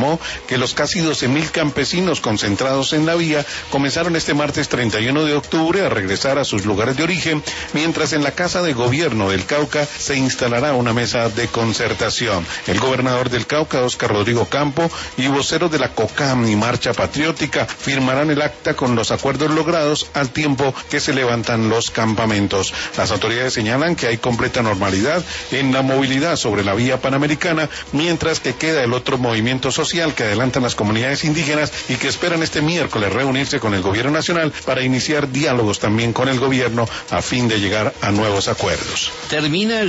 informó que los casi 12.000 campesinos concentrados en la vía comenzaron este martes 31 de octubre a regresar a sus lugares de origen, mientras en la Casa de Gobierno del Cauca se instalará una mesa de concertación. El gobernador del Cauca, Óscar Rodrigo Campo, y voceros de la COCAM y Marcha Patriótica firmarán el acta con los acuerdos logrados al tiempo que se levantan los campamentos. Las autoridades señalan que hay completa normalidad en la movilidad sobre la vía panamericana, mientras que queda el otro movimiento social que adelantan las comunidades indígenas y que esperan este miércoles reunirse con el gobierno nacional para iniciar diálogos también con el gobierno a fin de llegar a nuevos acuerdos. Termina el